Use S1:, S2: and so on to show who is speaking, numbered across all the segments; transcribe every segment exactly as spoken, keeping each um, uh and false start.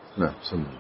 S1: نعم. بسم الله.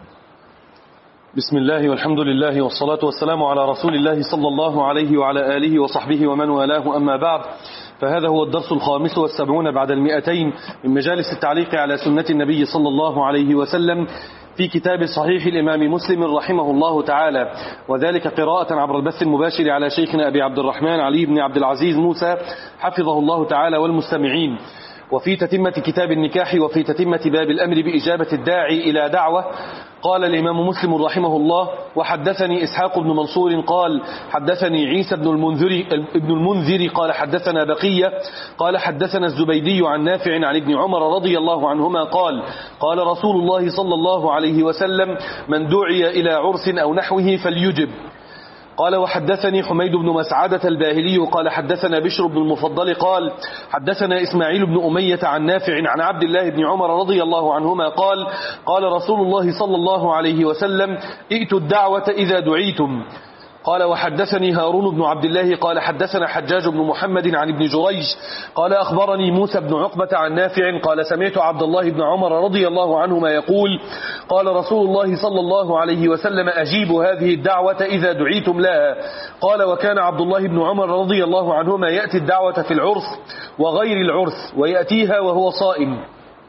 S2: بسم الله والحمد لله والصلاة والسلام على رسول الله صلى الله عليه وعلى آله وصحبه ومن والاه، أما بعد، فهذا هو الدرس الخامس والسبعون بعد المئتين من مجالس التعليق على سنة النبي صلى الله عليه وسلم في كتاب صحيح الإمام مسلم رحمه الله تعالى، وذلك قراءة عبر البث المباشر على شيخنا أبي عبد الرحمن علي بن عبد العزيز موسى حفظه الله تعالى والمستمعين، وفي تتمة كتاب النكاح وفي تتمة باب الأمر بإجابة الداعي إلى دعوة. قال الإمام مسلم رحمه الله: وحدثني إسحاق بن منصور قال حدثني عيسى بن المنذر, ابن المنذر قال حدثنا بقية قال حدثنا الزبيدي عن نافع عن ابن عمر رضي الله عنهما قال قال رسول الله صلى الله عليه وسلم: من دعي إلى عرس أو نحوه فليجب. قال وحدثني حميد بن مسعدة الباهلي قال حدثنا بشر بن المفضل قال حدثنا إسماعيل بن أمية عن نافع عن عبد الله بن عمر رضي الله عنهما قال قال رسول الله صلى الله عليه وسلم: ائتوا الدعوة إذا دعيتم. قال وحدثني هارون بن عبد الله قال حدثنا حجاج بن محمد عن ابن جريج قال أخبرني موسى بن عقبة عن نافع قال سمعت عبد الله بن عمر رضي الله عنهما يقول: قال رسول الله صلى الله عليه وسلم: أجيبوا هذه الدعوة إذا دعيتم لها. قال وكان عبد الله بن عمر رضي الله عنهما يأتي الدعوة في العرس وغير العرس ويأتيها وهو صائم.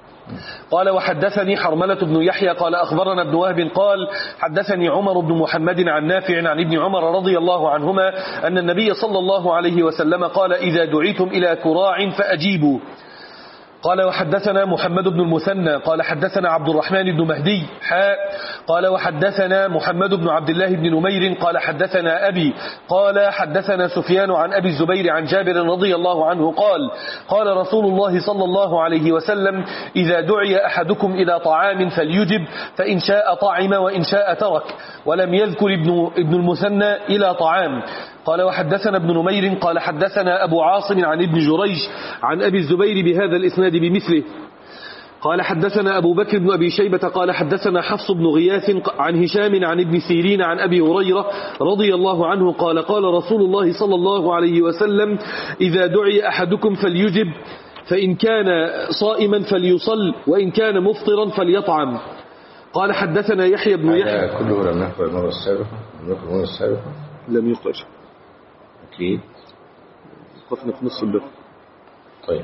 S2: قال وحدثني حرملة بن يحيى قال أخبرنا ابن وهب قال حدثني عمر بن محمد عن نافع عن ابن عمر رضي الله عنهما أن النبي صلى الله عليه وسلم قال: إذا دعيتم إلى كراع فأجيبوا. قال وحدثنا محمد بن المثنى قال حدثنا عبد الرحمن بن مهدي حاء قال وحدثنا محمد بن عبد الله بن نمير قال حدثنا أبي قال حدثنا سفيان عن أبي الزبير عن جابر رضي الله عنه قال قال رسول الله صلى الله عليه وسلم: إذا دعي أحدكم إلى طعام فليجب، فإن شاء طعم وإن شاء ترك. ولم يذكر ابن, ابن المثنى إلى طعام. قال وحدثنا ابن نمير قال حدثنا أبو عاصم عن ابن جريج عن أبي الزبير بهذا الإسناد بمثله. قال حدثنا أبو بكر بن أبي شيبة قال حدثنا حفص بن غياث عن هشام عن ابن سيرين عن أبي هريرة رضي الله عنه قال قال رسول الله صلى الله عليه وسلم: إذا دعي أحدكم فليجب، فإن كان صائما فليصل، وإن كان مفطرا فليطعم. قال حدثنا يحيى بن يحيى.
S1: كله لم يقرأ المرة السابقة المرة السابقة
S2: لم يقرأ
S1: أكيد.
S2: وقفنا في نص الباب.
S1: طيب.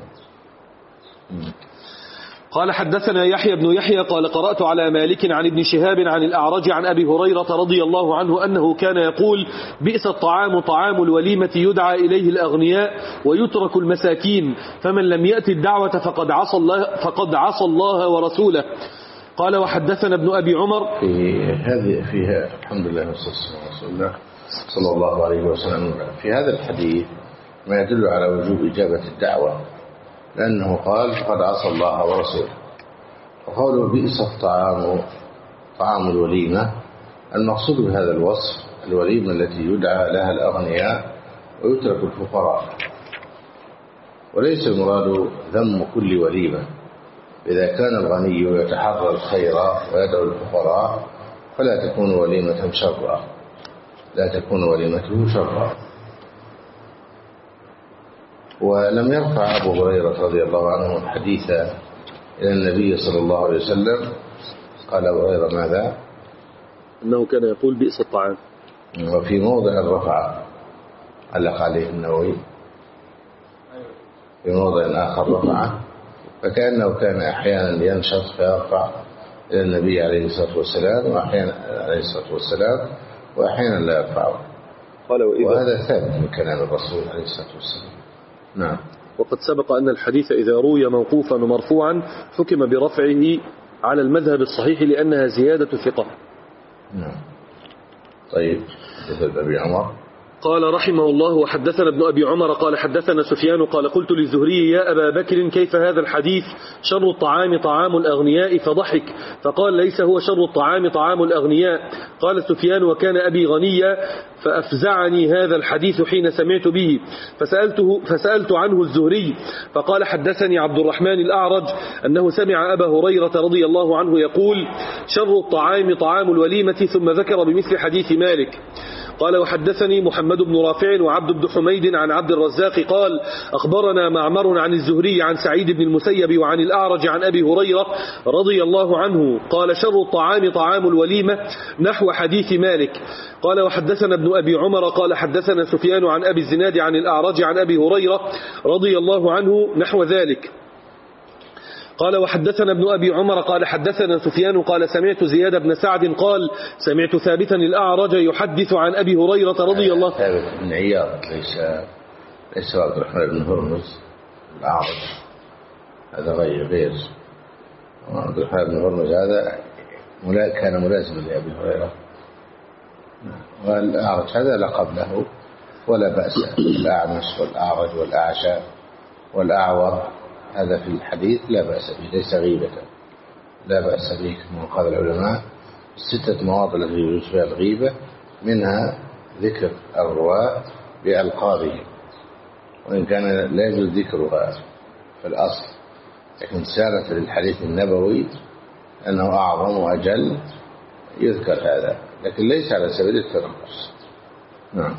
S2: قال حدثنا يحيى بن يحيى قال قرأت على مالك عن ابن شهاب عن الأعرج عن أبي هريرة رضي الله عنه أنه كان يقول: بئس الطعام طعام الوليمة يدعى إليه الأغنياء ويترك المساكين، فمن لم يأتي الدعوة فقد عصى الله, فقد عصى الله ورسوله. قال وحدثنا ابن أبي عمر
S1: في هذه فيها الحمد لله والصلاة والسلام صلى الله عليه وسلم. في هذا الحديث ما يدل على وجوب إجابة الدعوة، لأنه قال: فقد عصى الله ورسوله. وقوله بئس الطعام طعام الوليمة، المقصود بهذا الوصف الوليمة التي يدعى لها الأغنياء ويترك الفقراء، وليس المراد ذم كل وليمة. إذا كان الغني يتحرى الخير ويدعو الفقراء فلا تكون وليمة شرا، لا تكون وليمته شرا. ولم يرفع أبو هريرة رضي الله عنه الحديث إلى النبي صلى الله عليه وسلم. قال أبو هريرة ماذا؟
S2: أنه كان يقول: بئس الطعام.
S1: وفي موضع الرفع علق عليه النووي، في موضع آخر رفعه، فكأنه كان أحيانا ينشط فيرفع إلى النبي عليه الصلاة والسلام وأحيانا عليه الصلاة والسلام وأحيانا لا يرفعه. وهذا ثابت من كلام الرسول عليه الصلاة والسلام. نعم.
S2: وقد سبق أن الحديث إذا روي موقوفا ومرفوعا حكم برفعه على المذهب الصحيح لأنها زيادة ثقة.
S1: نعم. طيب. حدث أبي عمر
S2: قال رحمه الله: وحدثنا ابن أبي عمر قال حدثنا سفيان قال قلت للزهري: يا أبا بكر، كيف هذا الحديث؟ شر الطعام طعام الأغنياء. فضحك فقال: ليس هو شر الطعام طعام الأغنياء. قال سفيان: وكان أبي غنيا فأفزعني هذا الحديث حين سمعت به، فسألته فسألت عنه الزهري فقال: حدثني عبد الرحمن الأعرج أنه سمع أبا هريرة رضي الله عنه يقول: شر الطعام طعام الوليمة، ثم ذكر بمثل حديث مالك. قال وحدثني محمد بن رافع وعبد بن حميد عن عبد الرزاق قال أخبرنا معمر عن الزهري عن سعيد بن المسيب وعن الأعرج عن أبي هريرة رضي الله عنه قال شر الطعام طعام الوليمة نحو حديث مالك. قال وحدثنا ابن أبي عمر قال حدثنا سفيان عن أبي الزناد عن الأعرج عن أبي هريرة رضي الله عنه نحو ذلك. قال وحدثنا ابن أبي عمر قال حدثنا سفيان قال سمعت زياد بن سعد قال سمعت ثابتا الأعرج يحدث عن أبي هريرة رضي الله عنه.
S1: ثابت بن عياض ليس ليس عبد الرحمن بن هرمز الأعرج، هذا غير غير عبد الرحمن بن هرمز هذا كان ملازما لأبي هريرة، والأعرج هذا لقب له ولا بأس. الأعمش والأعرج والأعشى والأعور هذا في الحديث لا بأس به، ليس غيبة، لا بأس به كما قال العلماء. الستة مواضع التي يجوز فيها الغيبة منها ذكر الرواة بألقابهم، وإن كان لا يجوز ذكرها في الأصل، لكن سالت للحديث النبوي أنه أعظم وأجل يذكر هذا، لكن ليس على سبيل التنقص. نعم.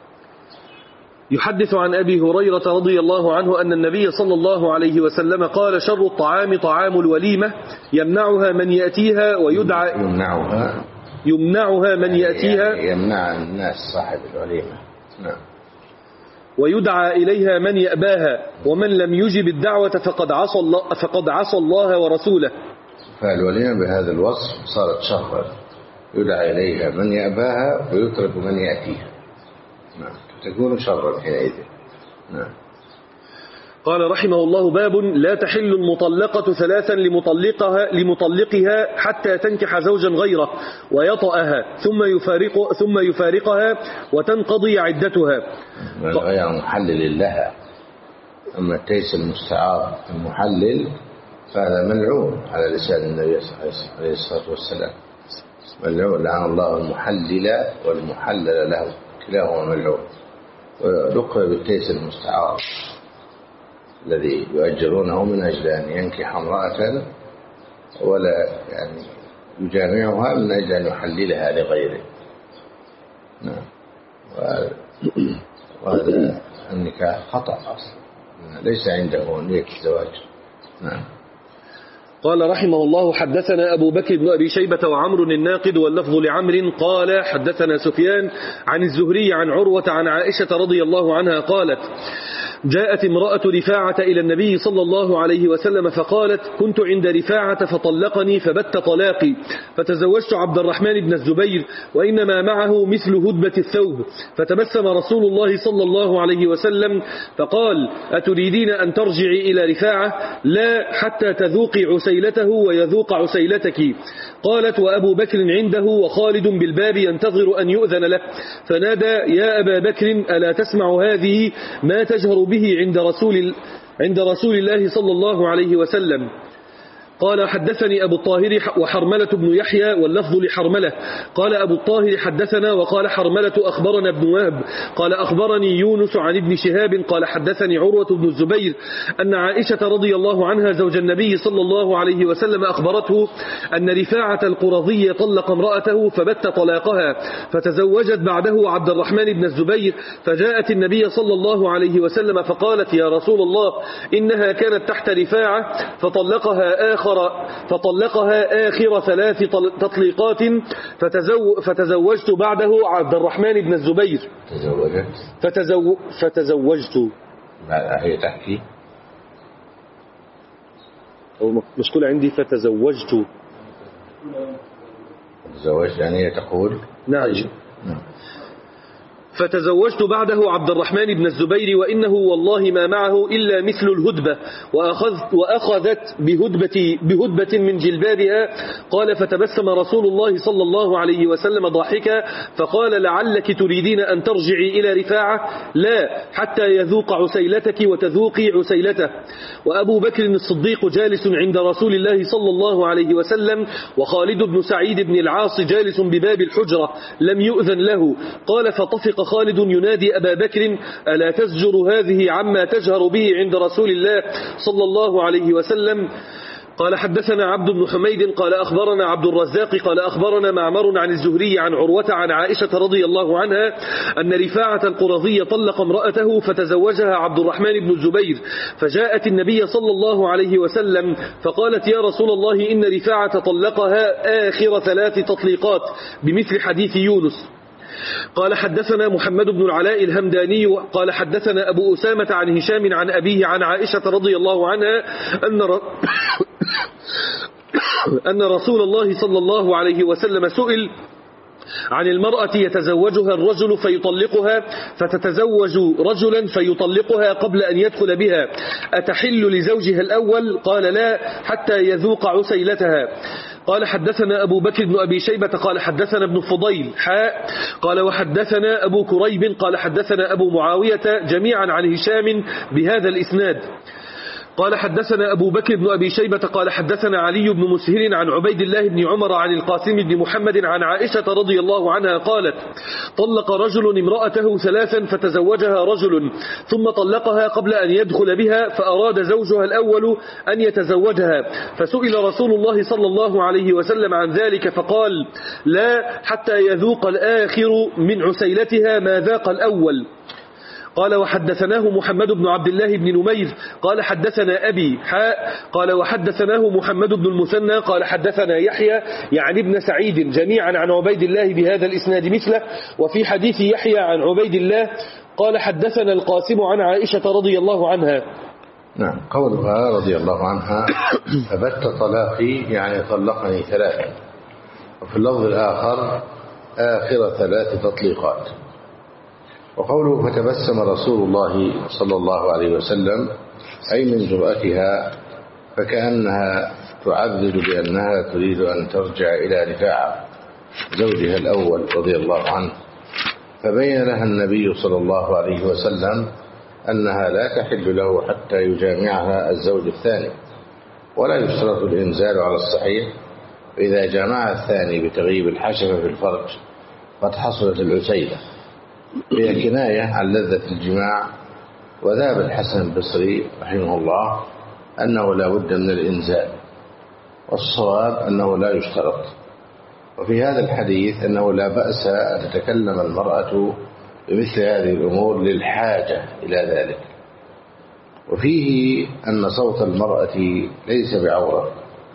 S2: يحدث عن أبي هريرة رضي الله عنه أن النبي صلى الله عليه وسلم قال شر الطعام طعام الوليمة يمنعها من يأتيها ويدعى
S1: يمنعها
S2: يمنعها من يأتيها
S1: يمنع الناس صاحب الوليمة. نعم.
S2: ويدعى إليها من يأباها ومن لم يجب الدعوة فقد عصى الله, فقد عصى الله ورسوله.
S1: فالوليمة بهذا الوصف صارت شرا، يدعى إليها من يأباها ويترك من يأتيها. نعم. تكون شرا حينئذ. نعم.
S2: قال رحمه الله باب لا تحل المطلقة ثلاثا لمطلقها لمطلقها حتى تنكح زوجا غيره ويطأها ثم يفارق ثم يفارقها وتنقضي عدتها.
S1: غير محلل لها. أما التيس المستعار المحلل فهذا ملعون على لسان النبي عليه الصلاة والسلام، ملعون لعن الله المحلل والمحلل له كلاهما ملعون. ولقب بالتيس المستعار الذي يؤجرونه من أجل أن ينكح امرأة ولا يعني يجامعها من أجل أن يحللها لغيره. نعم. وهذا النكاح خطأ أصلا، ليس عنده نية الزواج. نعم.
S2: قال رحمه الله حدثنا أبو بكر بن أبي شيبة وعمر الناقد واللفظ لعمر قال حدثنا سفيان عن الزهري عن عروة عن عائشة رضي الله عنها قالت جاءت امرأة رفاعة إلى النبي صلى الله عليه وسلم فقالت كنت عند رفاعة فطلقني فبت طلاقي فتزوجت عبد الرحمن بن الزبير وإنما معه مثل هدبة الثوب، فتبسم رسول الله صلى الله عليه وسلم فقال أتريدين أن ترجعي إلى رفاعة؟ لا حتى تذوقي عسيلته ويذوق عسيلتك. قالت وأبو بكر عنده وخالد بالباب ينتظر أن يؤذن له، فنادى يا أبا بكر ألا تسمع هذه ما تجهر به عند رسول عند رسول الله صلى الله عليه وسلم. قال حدثني أبو الطاهر وحرملة بن يحيى واللفظ لحرملة قال أبو الطاهر حدثنا وقال حرملة أخبرنا ابن وهب قال أخبرني يونس عن ابن شهاب قال حدثني عروة بن الزبير أن عائشة رضي الله عنها زوج النبي صلى الله عليه وسلم أخبرته أن رفاعة القرظي طلق امرأته فبت طلاقها فتزوجت بعده عبد الرحمن بن الزبير، فجاءت النبي صلى الله عليه وسلم فقالت يا رسول الله إنها كانت تحت رفاعة فطلقها آخر فطلقها آخر ثلاث تطليقات فتزو فتزوجت بعده عبد الرحمن بن الزبير.
S1: تزوجت
S2: فتزو فتزوجت
S1: هي تحكي
S2: مشكلة عندي فتزوجت
S1: تزوجت يعني هي تقول
S2: نعم.
S1: نعم.
S2: فتزوجت بعده عبد الرحمن بن الزبير وإنه والله ما معه إلا مثل الهدبة وأخذت, وأخذت بهدبة, بهدبة من جلبابها. قال فتبسم رسول الله صلى الله عليه وسلم ضاحكا فقال لعلك تريدين أن ترجعي إلى رفاعة؟ لا حتى يذوق عسيلتك وتذوقي عسيلته. وأبو بكر الصديق جالس عند رسول الله صلى الله عليه وسلم وخالد بن سعيد بن العاص جالس بباب الحجرة لم يؤذن له. قال فطفق خالد ينادي أبا بكر ألا تزجر هذه عما تجهر به عند رسول الله صلى الله عليه وسلم؟ قال حدثنا عبد بن حميد قال أخبرنا عبد الرزاق قال أخبرنا معمر عن الزهري عن عروة عن عائشة رضي الله عنها أن رفاعة القرظي طلق امرأته فتزوجها عبد الرحمن بن الزبير، فجاءت النبي صلى الله عليه وسلم فقالت يا رسول الله إن رفاعة طلقها آخر ثلاث تطليقات بمثل حديث يونس. قال حدثنا محمد بن العلاء الهمداني قال حدثنا أبو أسامة عن هشام عن أبيه عن عائشة رضي الله عنها أن ر... أن رسول الله صلى الله عليه وسلم سئل عن المرأة يتزوجها الرجل فيطلقها فتتزوج رجلا فيطلقها قبل أن يدخل بها، أتحل لزوجها الأول؟ قال لا حتى يذوق عسيلتها. قال حدثنا أبو بكر بن أبي شيبة قال حدثنا ابن فضيل حاء قال وحدثنا أبو كريب قال حدثنا أبو معاوية جميعا عن هشام بهذا الإسناد. قال حدثنا أبو بكر بن أبي شيبة قال حدثنا علي بن مسهر عن عبيد الله بن عمر عن القاسم بن محمد عن عائشة رضي الله عنها قالت طلق رجل امرأته ثلاثا فتزوجها رجل ثم طلقها قبل أن يدخل بها، فأراد زوجها الأول أن يتزوجها، فسئل رسول الله صلى الله عليه وسلم عن ذلك فقال لا حتى يذوق الآخر من عسيلتها ما ذاق الأول. قال وحدثناه محمد بن عبد الله بن نمير قال حدثنا أبي حاء قال وحدثناه محمد بن المثنى قال حدثنا يحيى يعني ابن سعيد جميعا عن عبيد الله بهذا الإسناد مثله. وفي حديث يحيى عن عبيد الله قال حدثنا القاسم عن عائشة رضي الله عنها.
S1: نعم، قولها رضي الله عنها فبت طلاقي يعني طلقني ثلاثا، وفي اللفظ الآخر آخر ثلاث تطليقات. وقوله فتبسم رسول الله صلى الله عليه وسلم أي من جرأتها، فكأنها تعذر بأنها تريد أن ترجع إلى رفاعة زوجها الأول رضي الله عنه، فبين لها النبي صلى الله عليه وسلم أنها لا تحل له حتى يجامعها الزوج الثاني، ولا يشترط الإنزال على الصحيح، فإذا جامع الثاني بتغييب الحشفة في الفرج قد حصلت العسيلة، هي كناية عن لذة الجماع. وذهب الحسن البصري رحمه الله أنه لا بد من الإنزال، والصواب أنه لا يشترط. وفي هذا الحديث أنه لا بأس أن تتكلم المرأة بمثل هذه الأمور للحاجة إلى ذلك. وفيه أن صوت المرأة ليس بعورة،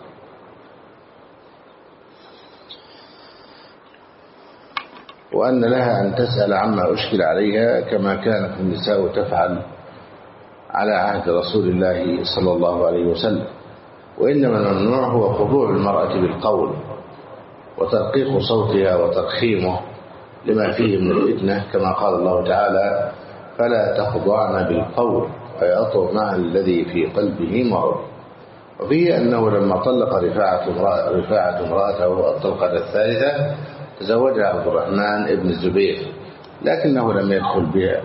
S1: وأن لها أن تسأل عما أشكل عليها كما كانت النساء تفعل على عهد رسول الله صلى الله عليه وسلم. وإنما الممنوع هو خضوع المرأة بالقول وترقيق صوتها وترخيمه لما فيه من الفتنة، كما قال الله تعالى فلا تخضعن بالقول فيطمع الذي في قلبه مرض. وفيه أنه لما طلق رفاعة امرأة رفاعة امرأته الطلقة الثالثة تزوجها عبد الرحمن ابن الزبير، لكنه لم يدخل بها.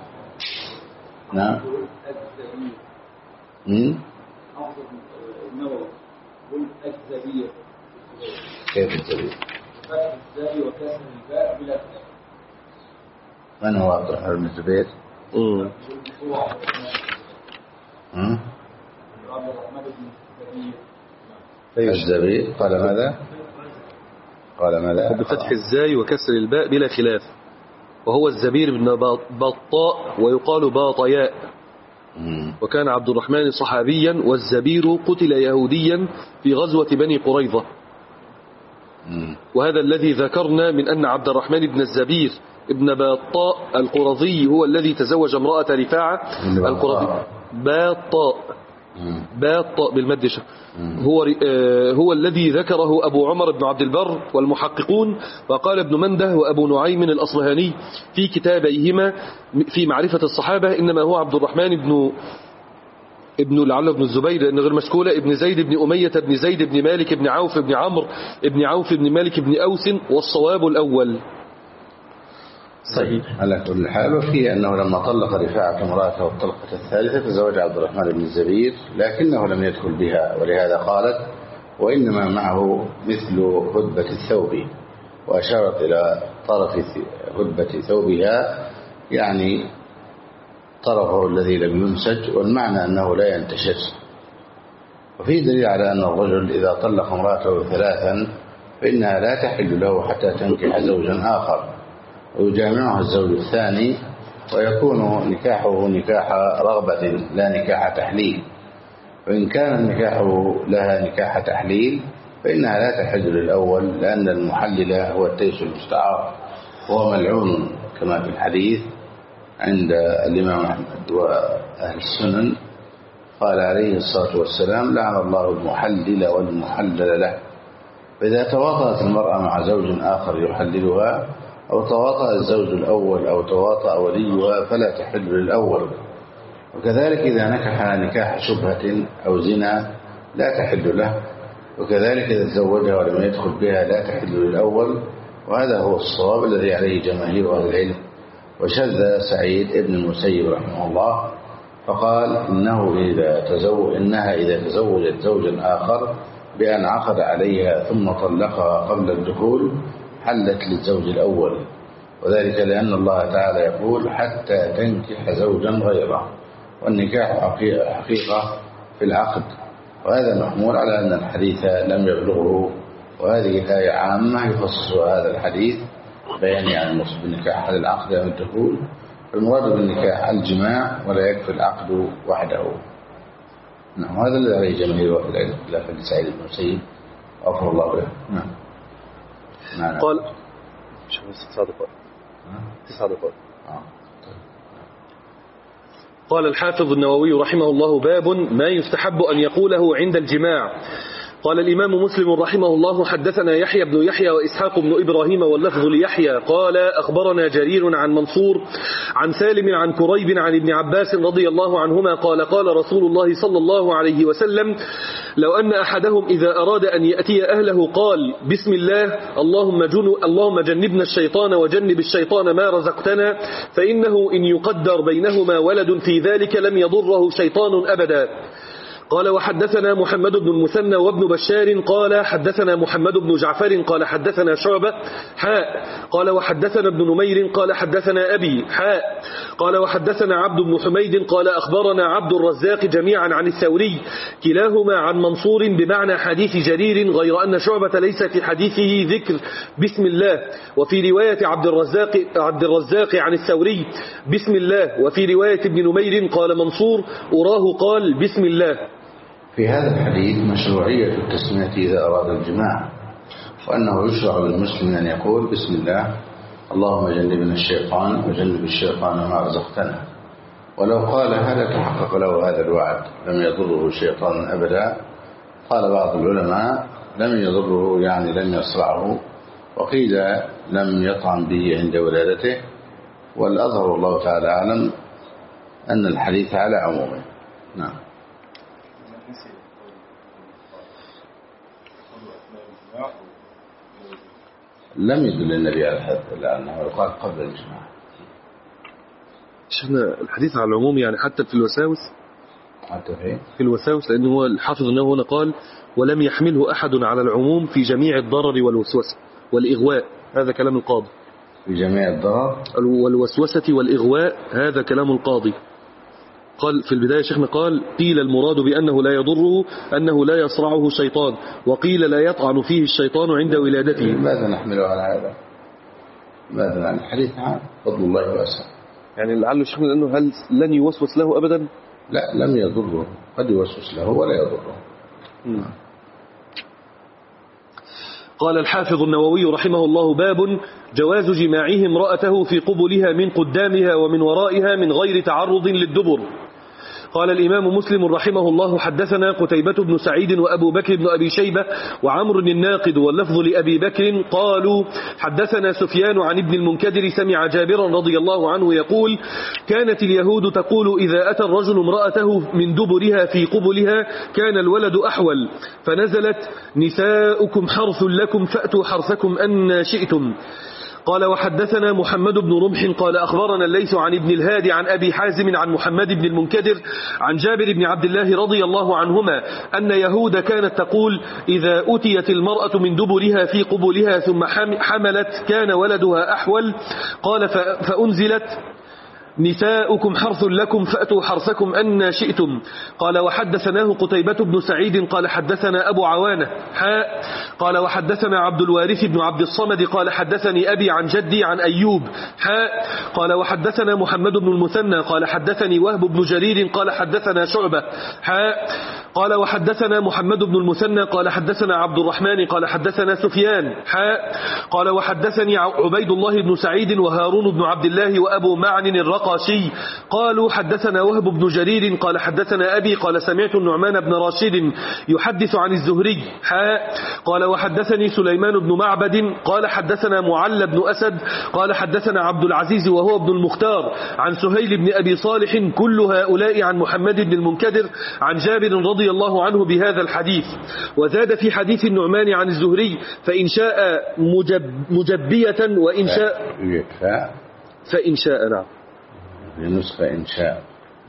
S1: نعم. كيف الزبير؟ من هو عبد الرحمن بن الزبير؟
S2: امم
S1: الزبير قال ماذا؟ قال ماذا؟
S2: بفتح الزاي وكسر الباء بلا خلاف، وهو الزبير بن بطاء ويقال باطياء. وكان عبد الرحمن صحابيا، والزبير قتل يهوديا في غزوة بني قريظة. وهذا الذي ذكرنا من أن عبد الرحمن بن الزبير ابن باطاء القرظي هو الذي تزوج امرأة رفاعة القرظي. باطاء باطاء بالمدشة هو هو الذي ذكره أبو عمر بن عبد البر والمحققون، وقال ابن منده وأبو نعيم الأصبهاني في كتابيهما في معرفة الصحابة إنما هو عبد الرحمن بن ابن لعل ابن الزبير لأنه غير مشكولة، ابن زيد بن أمية بن زيد بن مالك بن عوف بن عمرو بن عوف بن مالك بن أوس، والصواب الأول.
S1: صحيح على كل حال. وفيه أنه لما طلق رفاعة امرأته الطلقة الثالثة تزوج عبد الرحمن بن الزبير، لكنه لم يدخل بها، ولهذا قالت وإنما معه مثل هدبة الثوب، وأشارت إلى طرف هدبة ثوبها يعني طرفه الذي لم ينسج، والمعنى أنه لا ينتشج. وفيه دليل على أن الرجل إذا طلق امرأته ثلاثا فإنها لا تحل له حتى تنكح زوجا آخر ويجامعها الزوج الثاني، ويكون نكاحه نكاح رغبة لا نكاح تحليل. وإن كان نكاحه لها نكاح تحليل فإنها لا تحل للأول، لأن المحلل هو التيس المستعار وهو ملعون كما في الحديث عند الإمام أحمد وأهل السنن، قال عليه الصلاة والسلام: لعن الله المحلل والمحلل له. فإذا تواطأت المرأة مع زوج آخر يحللها، أو تواطأ الزوج الأول أو تواطأ وليها، فلا تحل للأول. وكذلك إذا نكح نكاح شبهة أو زنا لا تحل له، وكذلك إذا تزوجها ولم يدخل بها لا تحل للأول. وهذا هو الصواب الذي عليه جماهير أهل العلم. وشذ سعيد ابن المسيب رحمه الله فقال إنه إذا تزوج إنها إذا تزوجت زوجا آخر بأن عقد عليها ثم طلقها قبل الدخول حلت للزوج الأول، وذلك لأن الله تعالى يقول: حتى تنكح زوجا غيره، والنكاح حقيقة في العقد. وهذا محمول على أن الحديث لم يبلغه، وهذه الآية عامة يخصصها هذا الحديث بيان عن المقصود بالنكاح هذا العقد أو الدخول. المراد بالنكاح الجماع ولا يكفي العقد وحده. نعم، هذا الذي عليه جماهير أهل العلم خلاف سعيد بن المسيب غفر الله له. نعم. نعم.
S2: قال تسع دقائق تسع دقائق قال الحافظ النووي رحمه الله: باب ما يستحب أن يقوله عند الجماع. قال الإمام مسلم رحمه الله: حدثنا يحيى بن يحيى وإسحاق بن إبراهيم واللفظ ليحيى قال أخبرنا جرير عن منصور عن سالم عن كريب عن ابن عباس رضي الله عنهما قال قال رسول الله صلى الله عليه وسلم: لو أن أحدهم إذا أراد أن يأتي أهله قال: بسم الله اللهم, جن اللهم جنبنا الشيطان وجنب الشيطان ما رزقتنا، فإنه إن يقدر بينهما ولد في ذلك لم يضره شيطان أبدا. قال وحدثنا محمد بن المثنى وابن بشار قال حدثنا محمد بن جعفر قال حدثنا شعبة حاء قال وحدثنا ابن نمير قال حدثنا أبي حاء قال وحدثنا عبد بن حميد قال أخبرنا عبد الرزاق جميعا عن الثوري كلاهما عن منصور بمعنى حديث جرير، غير أن شعبة ليس في حديثه ذكر بسم الله، وفي رواية عبد الرزاق, عبد الرزاق عن الثوري بسم الله، وفي رواية ابن نمير قال منصور أراه قال بسم الله.
S1: في هذا الحديث مشروعية التسمية إذا أراد الجماع، وأنه يشرع للمسلم أن يقول بسم الله اللهم جنبنا الشيطان وجنب الشيطان ما رزقتنا. ولو قال هذا تحقق له هذا الوعد لم يضره الشيطان أبدا. قال بعض العلماء لم يضره يعني لم يصرعه، وقيل لم يطعن به عند ولادته، والأظهر الله تعالى أعلم أن الحديث على عمومه. نعم. لم يدل النبي على هذا إلا أنه يقال قبل الجماع.
S2: شفنا الحديث على العموم يعني حتى في الوساوس،
S1: حتى في
S2: في الوساوس، لأنه هو الحافظ أنه هنا قال ولم يحمله أحد على العموم في جميع الضرر والوسوسة والإغواء. هذا كلام القاضي.
S1: في جميع الضرر
S2: والوسوسة والإغواء هذا كلام القاضي. قال في البداية شيخنا قال قيل المراد بأنه لا يضره أنه لا يصرعه شيطان، وقيل لا يطعن فيه الشيطان عند ولادته.
S1: ماذا نحمله على هذا؟ ماذا عن الحديث عن فضل الله واسع،
S2: يعني لعله شيخنا لأنه هل لن يوسوس له أبدا؟
S1: لا، لم يضره، قد يوسوس له ولا يضره. م.
S2: قال الحافظ النووي رحمه الله: باب جواز جماعه امرأته في قبلها من قدامها ومن ورائها من غير تعرض للدبر. قال الإمام مسلم رحمه الله: حدثنا قتيبة بن سعيد وأبو بكر بن أبي شيبة وعمر الناقد واللفظ لأبي بكر قالوا حدثنا سفيان عن ابن المنكدر سمع جابرا رضي الله عنه يقول: كانت اليهود تقول إذا أتى الرجل امرأته من دبرها في قبلها كان الولد أحول، فنزلت نساؤكم حرث لكم فأتوا حرثكم أن شئتم. قال وحدثنا محمد بن رمح قال أخبرنا الليث عن ابن الهادي عن أبي حازم عن محمد بن المنكدر عن جابر بن عبد الله رضي الله عنهما أن يهود كانت تقول إذا أتيت المرأة من دبرها في قبلها ثم حملت كان ولدها أحول. قال فأنزلت نساؤكم حرث لكم فأتوا حرثكم أن شئتم. قال وحدثناه قتيبة بن سعيد قال حدثنا أبو عوانة حاء قال وحدثنا عبد الوارث بن عبد الصمد قال حدثني أبي عن جدي عن أيوب حاء قال وحدثنا محمد بن المثنى قال حدثني وهب بن جرير قال حدثنا شعبة حاء قال وحدثنا محمد بن المثنى قال حدثنا عبد الرحمن قال حدثنا سفيان حاء قال وحدثني عبيد الله بن سعيد وهارون بن عبد الله وأبو معن الرقاشي قالوا حدثنا وهب بن جرير قال حدثنا أبي قال سمعت النعمان بن راشد يحدث عن الزهري حاء قال وحدثني سليمان بن معبد قال حدثنا معل بن أسد قال حدثنا عبد العزيز وهو ابن المختار عن سهيل بن أبي صالح كل هؤلاء عن محمد بن المنكدر عن جابر رضي الله عنه بهذا الحديث. وزاد في حديث النعمان عن الزهري فإن شاء مجب مجبية وإن شاء فإن شاء نعم
S1: لنسخة إن شاء.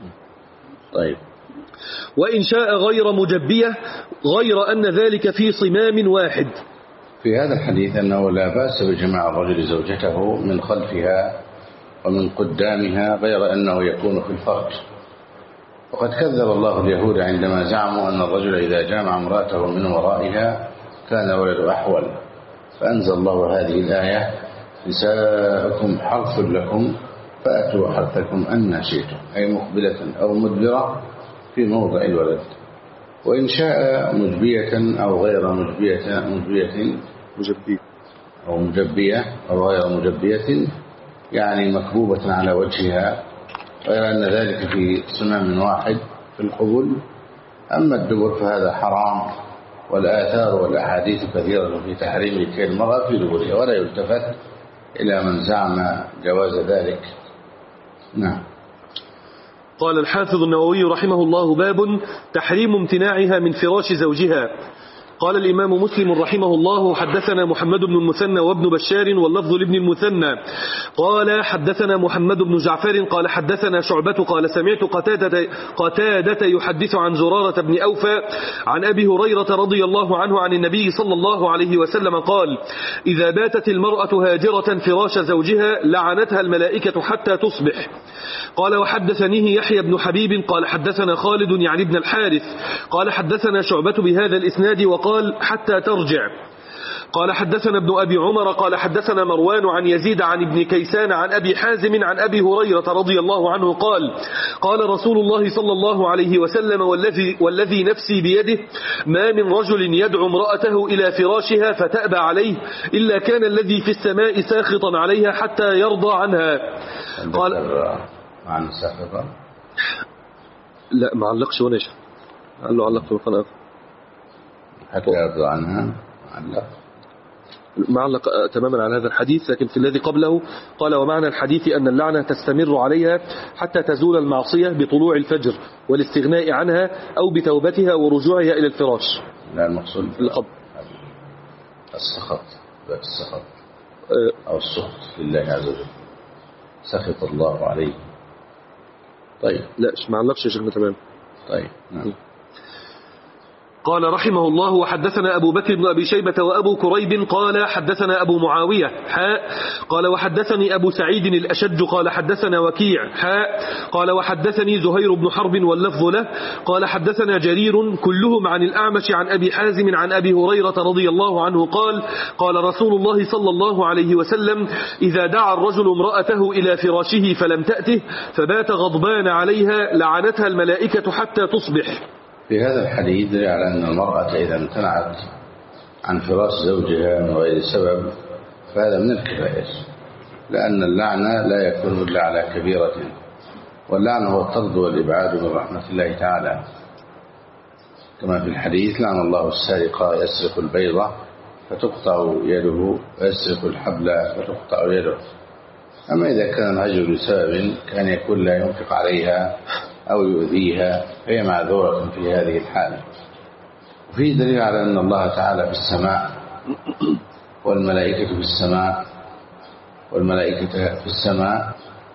S1: طيب
S2: وإن شاء غير مجبية غير أن ذلك في صمام واحد.
S1: في هذا الحديث أنه لا بأس بجماع الرجل زوجته من خلفها ومن قدامها غير أنه يكون في الفرج. وقد كذب الله اليهود عندما زعموا أن الرجل إذا جامع امرأته من ورائها كان الولد أحول، فأنزل الله هذه الآية نساؤكم حرث لكم فأتوا حرثكم أن شئتم، أي مقبلة أو مدبرة في موضع الولد. وإن شاء مجبية أو غير مجبية مجبية
S2: مجبية
S1: أو مجبية أو غير مجبية يعني مكبوبة على وجهها، غير أن ذلك في سمام واحد في القبول. أما الدبر فهذا حرام، والآثار والأحاديث كثيرة في تحريم كي المرأة في دبرها، ولا يلتفت إلى من زعم جواز ذلك. نعم.
S2: قال الحافظ النووي رحمه الله باب تحريم امتناعها من فراش زوجها. قال الإمام مسلم رحمه الله حدثنا محمد بن المثنى وابن بشار واللفظ لابن المثنى قال حدثنا محمد بن جعفر قال حدثنا شعبة قال سمعت قتادة, قتادة يحدث عن زرارة بن أوفى عن أبي هريرة رضي الله عنه عن النبي صلى الله عليه وسلم قال إذا باتت المرأة هاجرة فراش زوجها لعنتها الملائكة حتى تصبح. قال وحدثنيه يحيى بن حبيب قال حدثنا خالد يعني ابن الحارث قال حدثنا شعبة بهذا الإسناد وقال حتى ترجع. قال حدثنا ابن أبي عمر قال حدثنا مروان عن يزيد عن ابن كيسان عن أبي حازم عن أبي هريرة رضي الله عنه قال قال رسول الله صلى الله عليه وسلم والذي, والذي نفسي بيده ما من رجل يدعو امرأته إلى فراشها فتأبى عليه إلا كان الذي في السماء ساخطا عليها حتى يرضى عنها.
S1: قال عن ساخطا
S2: لا ما علقش ولا شيء، قال له علق في مكان آخر
S1: حتى يرضى عنها. علق
S2: معلق تماما على هذا الحديث، لكن في الذي قبله قال ومعنى الحديث أن اللعنة تستمر عليها حتى تزول المعصية بطلوع الفجر والاستغناء عنها أو بتوبتها ورجوعها إلى الفراش.
S1: لا المقصود
S2: القبض
S1: السخط السخط أو السخط لله عز وجل، سخط الله عليه. طيب
S2: لا ما علقش يا شيخنا تمام.
S1: طيب نعم.
S2: قال رحمه الله وحدثنا أبو بكر بن أبي شيبة وأبو كريب قال حدثنا أبو معاوية حاء قال وحدثني أبو سعيد الأشج قال حدثنا وكيع حاء قال وحدثني زهير بن حرب واللفظ له قال حدثنا جرير كلهم عن الأعمش عن أبي حازم عن أبي هريرة رضي الله عنه قال قال رسول الله صلى الله عليه وسلم إذا دعا الرجل امرأته إلى فراشه فلم تأته فبات غضبان عليها لعنتها الملائكة حتى تصبح.
S1: في هذا الحديث دليل على أن المرأة إذا امتنعت عن فراش زوجها من غير سبب فهذا من الكبائر، لأن اللعنة لا يكون إلا على كبيرة، واللعنة هو الطرد والإبعاد من رحمة الله تعالى، كما في الحديث لعن الله السارق يسرق البيضة فتقطع يده ويسرق الحبل فتقطع يده. أما إذا كان الرجل لسبب كان يكون لا ينفق عليها أو يؤذيها فهي معذورة في هذه الحالة. وفيه دليل على أن الله تعالى في السماء والملائكة في السماء والملائكة في السماء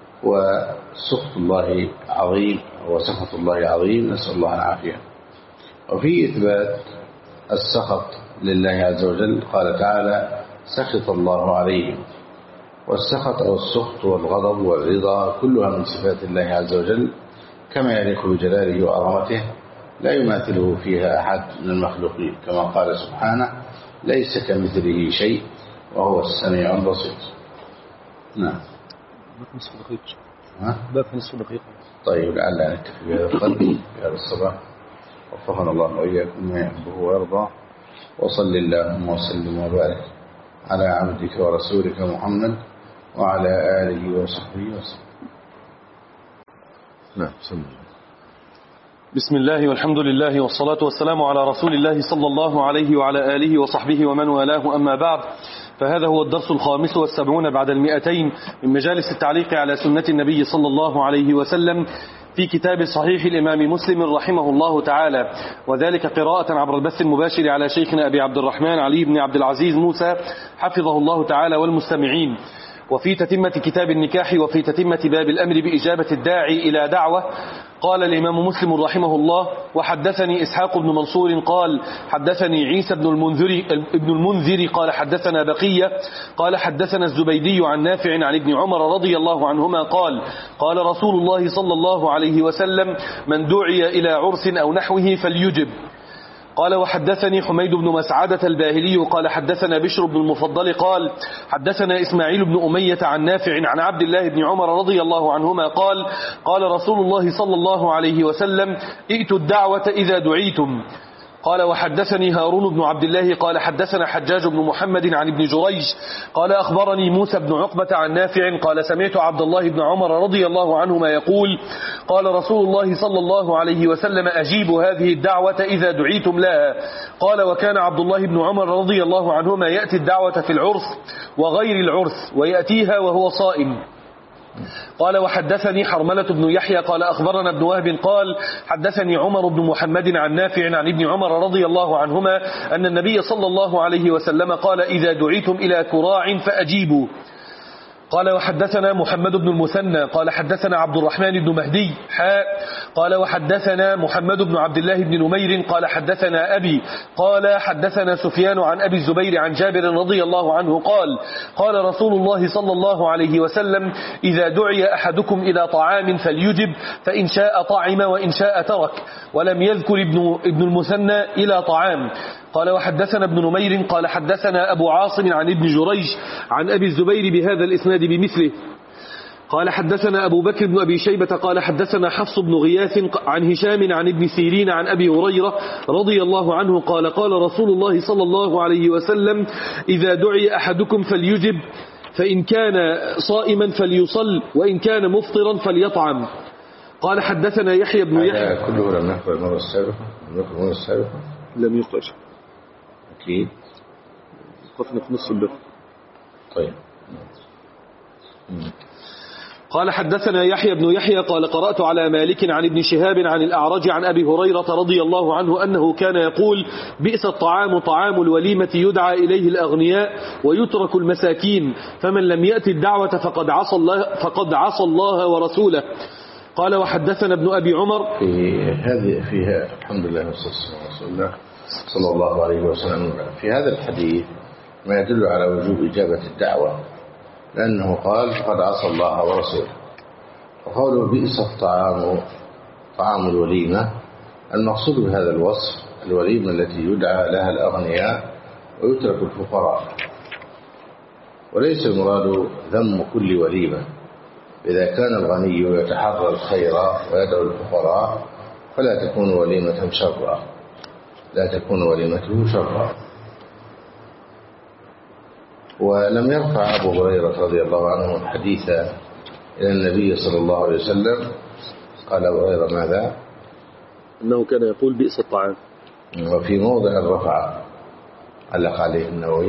S1: وسخط الله عظيم وسخط الله عظيم، نسأل الله العافية. وفي إثبات السخط لله عز وجل قال تعالى سخط الله عليهم، والسخط أو السخط والغضب والرضا كلها من صفات الله عز وجل كما يليق بجلاله وعظمته، لا يماثله فيها أحد من المخلوقين، كما قال سبحانه: ليس كمثله شيء وهو السميع البصير. نعم.
S2: باقي نصف دقيقة.
S1: ها؟
S2: باقي نصف دقيقة.
S1: طيب، لعل نكتفي بهذا القدر في هذا الصباح. وفقنا الله وإياكم ما يحبه ويرضى. وصل اللهم وسلم وبارك على عبدك ورسولك محمد وعلى آله وصحبه وسلم. نعم.
S2: بسم الله والحمد لله والصلاة والسلام على رسول الله صلى الله عليه وعلى آله وصحبه ومن والاه، أما بعد، فهذا هو الدرس الخامس والسبعون بعد المئتين من مجالس التعليق على سنة النبي صلى الله عليه وسلم في كتاب صحيح الإمام مسلم رحمه الله تعالى، وذلك قراءة عبر البث المباشر على شيخنا أبي عبد الرحمن علي بن عبد العزيز موسى حفظه الله تعالى والمستمعين، وفي تتمة كتاب النكاح وفي تتمة باب الأمر بإجابة الداعي إلى دعوة. قال الإمام مسلم رحمه الله: وحدثني إسحاق بن منصور قال حدثني عيسى بن المنذر, ابن المنذر قال حدثنا بقية قال حدثنا الزبيدي عن نافع عن ابن عمر رضي الله عنهما قال قال رسول الله صلى الله عليه وسلم: من دعي إلى عرس أو نحوه فليجب. قال وحدثني حميد بن مسعدة الباهلي قال حدثنا بشر بن المفضل قال حدثنا إسماعيل بن أمية عن نافع عن عبد الله بن عمر رضي الله عنهما قال قال رسول الله صلى الله عليه وسلم: ائتوا الدعوة إذا دعيتم. قال وحدثني هارون بن عبد الله قال حدثنا حجاج بن محمد عن ابن جريج قال أخبرني موسى بن عقبة عن نافع قال سمعت عبد الله بن عمر رضي الله عنهما يقول: قال رسول الله صلى الله عليه وسلم: أجيبوا هذه الدعوة إذا دعيتم لها. قال وكان عبد الله بن عمر رضي الله عنهما يأتي الدعوة في العرس وغير العرس ويأتيها وهو صائم. قال وحدثني حرملة بن يحيى قال أخبرنا ابن وهب قال حدثني عمر بن محمد عن نافع عن ابن عمر رضي الله عنهما أن النبي صلى الله عليه وسلم قال: إذا دعيتم إلى كراع فأجيبوا. قال وحدثنا محمد بن المثنى قال حدثنا عبد الرحمن بن مهدي حاء قال وحدثنا محمد بن عبد الله بن نمير قال حدثنا أبي قال حدثنا سفيان عن أبي الزبير عن جابر رضي الله عنه قال قال رسول الله صلى الله عليه وسلم: إذا دعي أحدكم إلى طعام فليجب، فإن شاء طعم وإن شاء ترك. ولم يذكر ابن, ابن المثنى إلى طعام. قال وحدثنا ابن نمير قال حدثنا أبو عاصم عن ابن جريج عن أبي الزبير بهذا الإسناد بمثله. قال حدثنا أبو بكر بن أبي شيبة قال حدثنا حفص بن غياث عن هشام عن ابن سيرين عن أبي هريرة رضي الله عنه قال قال رسول الله صلى الله عليه وسلم: إذا دعي أحدكم فليجب، فإن كان صائما فليصل، وإن كان مفطرا فليطعم. قال حدثنا يحيى بن يحيى.
S1: كله لم يقرأ المرة السابقة لم يقرأ المرة السابقة
S2: لم يقرأ
S1: أكيد.
S2: وقفنا في نصف الباب.
S1: طيب.
S2: قال حدثنا يحيى بن يحيى قال قرأت على مالك عن ابن شهاب عن الأعرج عن أبي هريرة رضي الله عنه أنه كان يقول: بئس الطعام طعام الوليمة يدعى إليه الأغنياء ويترك المساكين، فمن لم يأتي الدعوة فقد عصى الله, فقد عصى الله ورسوله. قال وحدثنا ابن أبي عمر
S1: في هذه فيها الحمد لله والصلاة والسلام صلى الله عليه وسلم. في هذا الحديث ما يدل على وجوب إجابة الدعوة، لأنه قال: فقد عصى الله ورسوله. وقوله: بئس الطعام طعام الوليمة، المقصود بهذا الوصف الوليمة التي يدعى لها الأغنياء ويترك الفقراء، وليس المراد ذم كل وليمة. إذا كان الغني يتحرى الخير ويدعو الفقراء فلا تكون وليمة شرا، لا تكون وليمته شرا. ولم يرفع أبو هريرة رضي الله عنه الحديث إلى النبي صلى الله عليه وسلم. قال أبو هريرة ماذا؟
S2: أنه كان يقول: بئس الطعام.
S1: وفي موضع الرفع علق عليه النووي،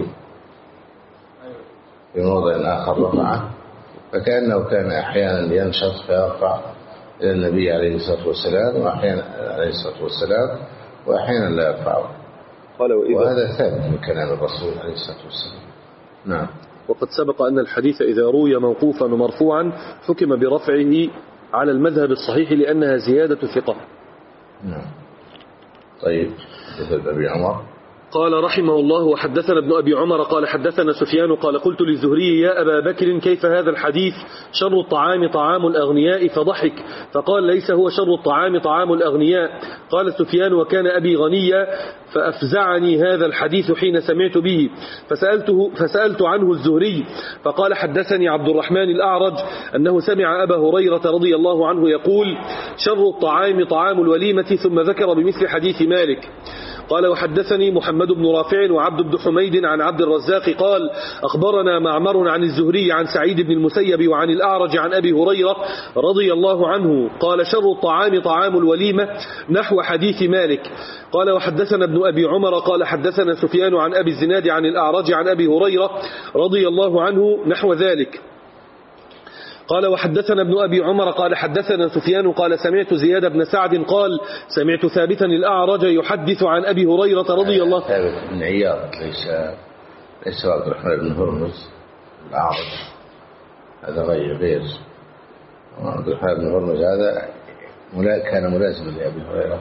S1: في موضع آخر رفعه، فكأنه كان أحيانا ينشط فيرفع إلى النبي عليه الصلاة والسلام وأحيانا عليه الصلاة والسلام وأحيانا لا يرفعه.
S2: قال:
S1: وهذا ثابت من كلام الرسول عليه الصلاة والسلام. نعم.
S2: وقد سبق أن الحديث إذا روي موقوفا ومرفوعا حكم برفعه على المذهب الصحيح لأنها زيادة ثقة.
S1: نعم. طيب. حدث أبي عمر
S2: قال رحمه الله: وحدثنا ابن أبي عمر قال حدثنا سفيان قال قلت للزهري: يا أبا بكر كيف هذا الحديث؟ شر الطعام طعام الأغنياء. فضحك فقال: ليس هو شر الطعام طعام الأغنياء. قال سفيان: وكان أبي غنيا فأفزعني هذا الحديث حين سمعت به، فسألته فسألت عنه الزهري فقال: حدثني عبد الرحمن الأعرج أنه سمع أبا هريرة رضي الله عنه يقول: شر الطعام طعام الوليمة، ثم ذكر بمثل حديث مالك. قال: وحدثني محمد بن رافع وعبد بن حميد عن عبد الرزاق قال: أخبرنا معمر عن الزهري عن سعيد بن المسيب وعن الأعرج عن أبي هريرة رضي الله عنه قال: شر الطعام طعام الوليمة، نحو حديث مالك. قال: وحدثنا ابن أبي عمر قال حدثنا سفيان عن أبي الزناد عن الأعرج عن أبي هريرة رضي الله عنه نحو ذلك. قال: وحدثنا ابن أبي عمر قال حدثنا سفيان قال سمعت زياد بن سعد قال سمعت ثابتا الأعرج يحدث عن أبي هريرة رضي الله عنه.
S1: ثابت بن عياض، ليس ليس عبد الرحمن بن هرمز الأعرج، هذا غير غير عبد الرحمن بن هرمز، هذا كان ملازما لأبي هريرة،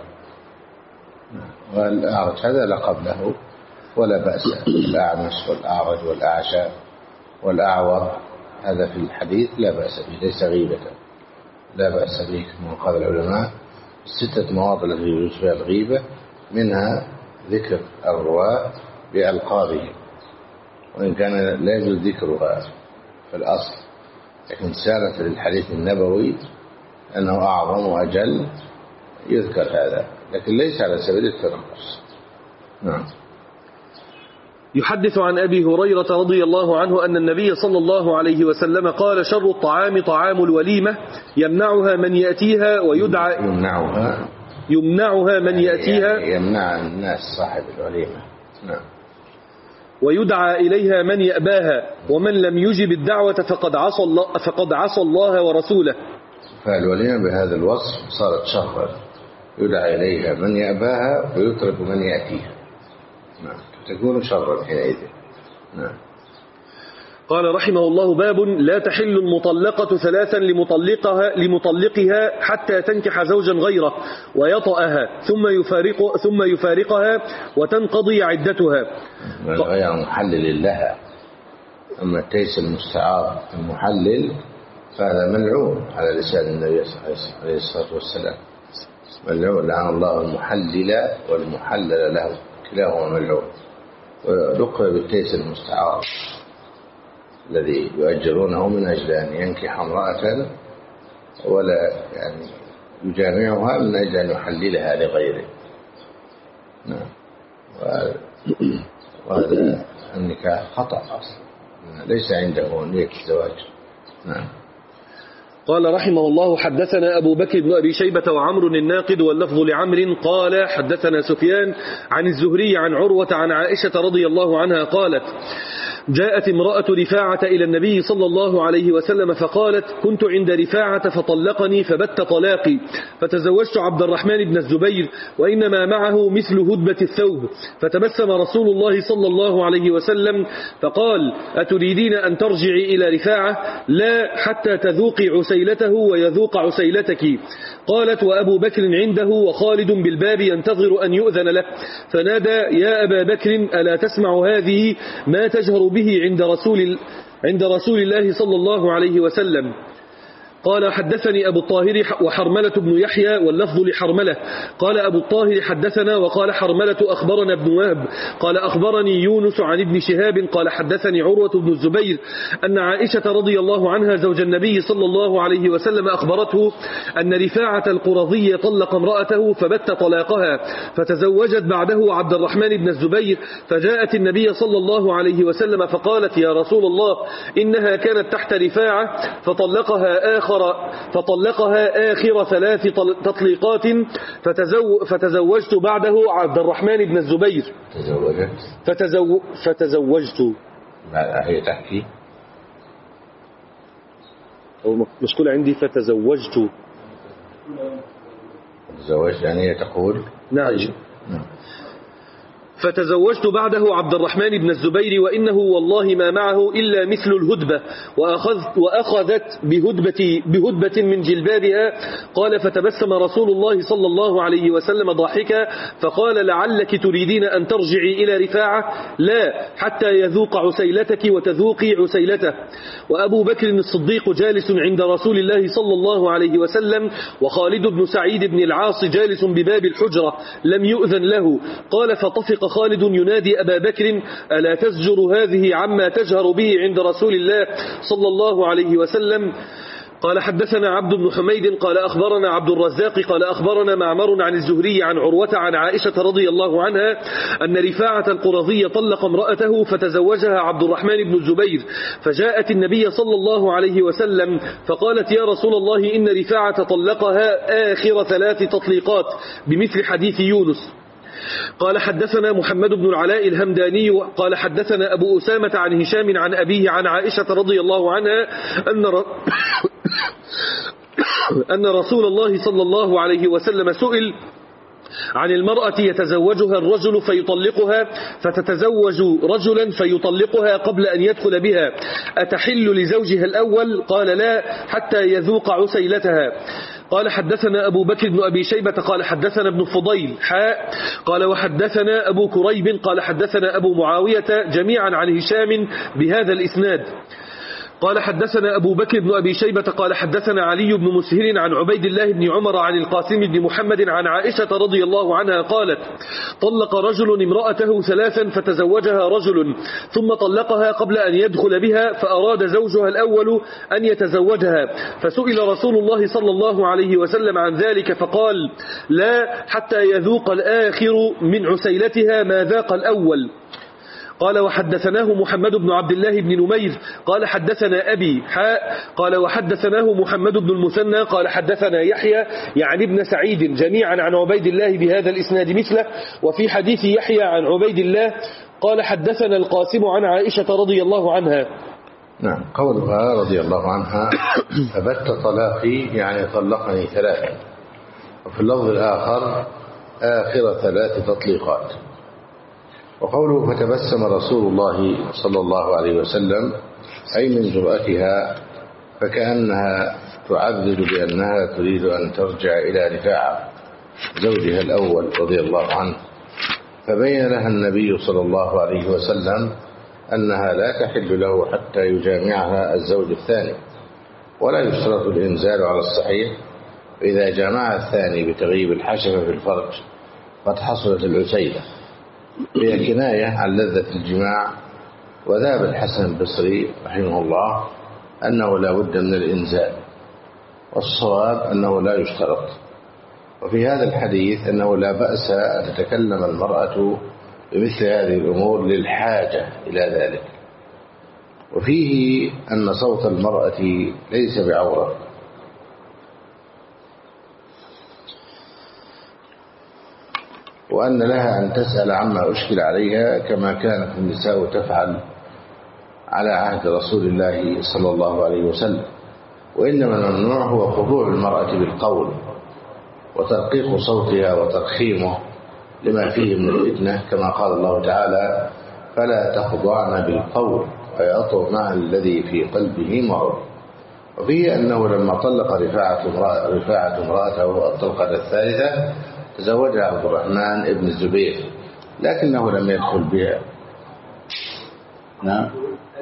S1: والأعرج هذا لقب له ولا بأس. الأعمش والأعرج والأعشى والأعور هذا في الحديث لا بأس به، ليس غيبة، لا بأس به كما قال العلماء. ستة مواضع التي يجوز فيها الغيبة، منها ذكر الرواة بألقابهم، وإن كان لا يجوز ذكرها في الأصل، لكن سارت للحديث النبوي أنه أعظم وأجل يذكر هذا، لكن ليس على سبيل التنقص. نعم.
S2: يحدث عن أبي هريرة رضي الله عنه أن النبي صلى الله عليه وسلم قال: شر الطعام طعام الوليمة، يمنعها من يأتيها ويدعى
S1: يمنعها
S2: يمنعها من يأتيها
S1: يعني يمنع الناس صاحب الوليمة. نعم.
S2: ويدعى إليها من يأباها، ومن لم يجب الدعوة فقد عصى الله, فقد عصى الله ورسوله.
S1: فالوليمة بهذا الوصف صارت شرا، يدعى إليها من يأباها ويترك من يأتيها. نعم. تكون شرا حينئذ. نعم.
S2: قال رحمه الله: باب لا تحل المطلقة ثلاثا لمطلقها لمطلقها حتى تنكح زوجا غيره ويطأها ثم يفارق ثم يفارقها وتنقضي عدتها.
S1: غير محلل لها. أما التيس المستعار المحلل فهذا ملعون على لسان النبي عليه الصلاة والسلام، ملعون، لعن الله المحلل والمحلل له، كلاهما ملعون. ولقب بالتيس المستعار الذي يؤجرونه من أجل أن ينكح امرأة ولا يعني يجامعها من أجل أن يحللها لغيره. نعم. وهذا النكاح خطأ أصلا، ليس عنده نية الزواج. نعم.
S2: قال رحمه الله: حدثنا أبو بكر بن أبي شيبة وعمر الناقد واللفظ لعمر قال حدثنا سفيان عن الزهري عن عروة عن عائشة رضي الله عنها قالت: جاءت امرأة رفاعة إلى النبي صلى الله عليه وسلم فقالت: كنت عند رفاعة فطلقني فبت طلاقي، فتزوجت عبد الرحمن بن الزبير وإنما معه مثل هدبة الثوب، فتبسم رسول الله صلى الله عليه وسلم فقال: أتريدين أن ترجعي إلى رفاعة؟ لا، حتى تذوقي عسيلته ويذوق عسيلتك. قالت: وأبو بكر عنده وخالد بالباب ينتظر أن يؤذن له، فنادى: يا أبا بكر ألا تسمع هذه ما تجهر به عند رسول عند رسول الله صلى الله عليه وسلم. قال: حدثني أبو الطاهر وحرملة بن يحيى واللفظ لحرملة. قال أبو الطاهر: حدثنا، وقال حرملة: أخبرنا ابن وهب قال أخبرني يونس عن ابن شهاب قال حدثني عروة بن الزبير أن عائشة رضي الله عنها زوج النبي صلى الله عليه وسلم أخبرته أن رفاعة القرظي طلق امرأته فبت طلاقها، فتزوجت بعده عبد الرحمن بن الزبير، فجاءت النبي صلى الله عليه وسلم فقالت: يا رسول الله، إنها كانت تحت رفاعة فطلقها آخر فطلقها آخر ثلاث تطليقات، فتزو فتزوجت بعده عبد الرحمن بن الزبير.
S1: تزوجت
S2: فتزو فتزوجت
S1: هي تحكي
S2: مشكلة عندي فتزوجت
S1: تزوجت يعني هي تقول
S2: نعم.
S1: نعم.
S2: فتزوجت بعده عبد الرحمن بن الزبير وإنه والله ما معه إلا مثل الهدبة وأخذت, وأخذت بهدبة, بهدبة من جلبابها. قال فتبسم رسول الله صلى الله عليه وسلم ضاحكا فقال لعلك تريدين أن ترجعي إلى رفاعة؟ لا، حتى يذوق عسيلتك وتذوقي عسيلته. وأبو بكر الصديق جالس عند رسول الله صلى الله عليه وسلم وخالد بن سعيد بن العاص جالس بباب الحجرة لم يؤذن له. قال فطفق خالد ينادي أبا بكر ألا تزجر هذه عما تجهر به عند رسول الله صلى الله عليه وسلم؟ قال حدثنا عبد بن حميد قال أخبرنا عبد الرزاق قال أخبرنا معمر عن الزهري عن عروة عن عائشة رضي الله عنها أن رفاعة القرظي طلق امرأته فتزوجها عبد الرحمن بن الزبير، فجاءت النبي صلى الله عليه وسلم فقالت يا رسول الله إن رفاعة طلقها آخر ثلاث تطليقات بمثل حديث يونس. قال حدثنا محمد بن العلاء الهمداني قال حدثنا أبو أسامة عن هشام عن أبيه عن عائشة رضي الله عنها أن ر... أن رسول الله صلى الله عليه وسلم سئل عن المرأة يتزوجها الرجل فيطلقها فتتزوج رجلا فيطلقها قبل أن يدخل بها، أتحل لزوجها الأول؟ قال لا، حتى يذوق عسيلتها. قال حدثنا أبو بكر بن أبي شيبة قال حدثنا ابن فضيل حاء قال وحدثنا أبو كريب قال حدثنا أبو معاوية جميعا عن هشام بهذا الإسناد. قال حدثنا أبو بكر بن أبي شيبة قال حدثنا علي بن مسهر عن عبيد الله بن عمر عن القاسم بن محمد عن عائشة رضي الله عنها قالت طلق رجل امرأته ثلاثا فتزوجها رجل ثم طلقها قبل أن يدخل بها فأراد زوجها الأول أن يتزوجها، فسئل رسول الله صلى الله عليه وسلم عن ذلك فقال لا، حتى يذوق الآخر من عسيلتها ما ذاق الأول. قال وحدثناه محمد بن عبد الله بن نمير قال حدثنا أبي حاء قال وحدثناه محمد بن المثنى قال حدثنا يحيى يعني ابن سعيد جميعا عن عبيد الله بهذا الإسناد مثله. وفي حديث يحيى عن عبيد الله قال حدثنا القاسم عن عائشة رضي الله عنها.
S1: نعم، قولها رضي الله عنها فبت طلاقي يعني طلقني ثلاثا، وفي اللفظ الآخر آخر ثلاث تطليقات. وقوله فتبسم رسول الله صلى الله عليه وسلم أي من جرأتها، فكأنها تعذر بأنها تريد أن ترجع إلى رفاعة زوجها الأول رضي الله عنه، فبين لها النبي صلى الله عليه وسلم أنها لا تحل له حتى يجامعها الزوج الثاني، ولا يشترط الإنزال على الصحيح، فإذا جامعها الثاني بتغييب الحشفة في الفرج قد حصلت العسيلة، هي كناية عن لذة الجماع. وذهب الحسن البصري رحمه الله أنه لا بد من الإنزال، والصواب أنه لا يشترط. وفي هذا الحديث أنه لا بأس أن تتكلم المرأة بمثل هذه الأمور للحاجة إلى ذلك. وفيه أن صوت المرأة ليس بعورة، وأن لها أن تسأل عما أشكل عليها كما كانت النساء تفعل على عهد رسول الله صلى الله عليه وسلم. وإنما الممنوع هو خضوع المرأة بالقول وترقيق صوتها وترخيمه لما فيه من الفتنة، كما قال الله تعالى فلا تخضعن بالقول فيطمع الذي في قلبه مرض. وفيه أنه لما طلق رفاعة امرأة رفاعة امرأته الطلقة الثالثة تزوجها عبد الرحمن ابن الزبير، لكنه لم يدخل بها. نعم.